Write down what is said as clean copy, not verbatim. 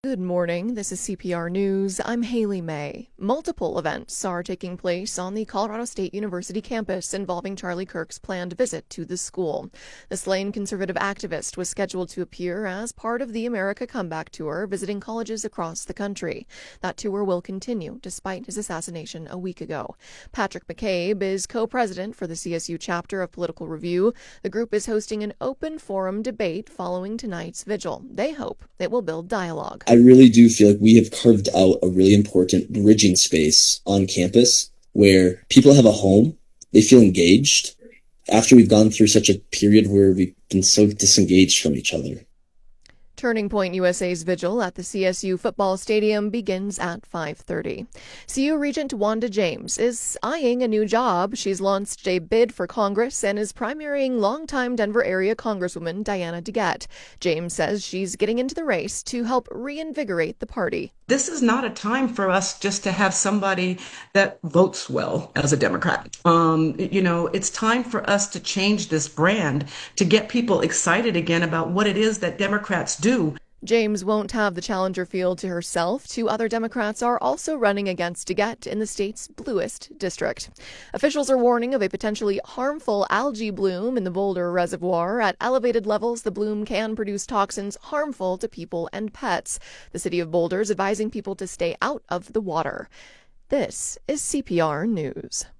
Good morning. This is CPR News. I'm Haley May. Multiple events are taking place on the Colorado State University campus involving Charlie Kirk's planned visit to the school. The slain conservative activist was scheduled to appear as part of the America Comeback Tour, visiting colleges across the country. That tour will continue despite his assassination a week ago. Patrick McCabe is co-president for the CSU chapter of Political Review. The group is hosting an open forum debate following tonight's vigil. They hope it will build dialogue. I really do feel like we have carved out a really important bridging space on campus where people have a home, they feel engaged, after we've gone through such a period where we've been so disengaged from each other. Turning Point USA's vigil at the CSU football stadium begins at 5:30. CU Regent Wanda James is eyeing a new job. She's launched a bid for Congress and is primarying longtime Denver area Congresswoman Diana DeGette. James says she's getting into the race to help reinvigorate the party. This is not a time for us just to have somebody that votes well as a Democrat. It's time for us to change this brand to get people excited again about what it is that Democrats do. James won't have the challenger field to herself. Two other Democrats are also running against DeGette in the state's bluest district. Officials are warning of a potentially harmful algae bloom in the Boulder Reservoir. At elevated levels, the bloom can produce toxins harmful to people and pets. The city of Boulder is advising people to stay out of the water. This is CPR News.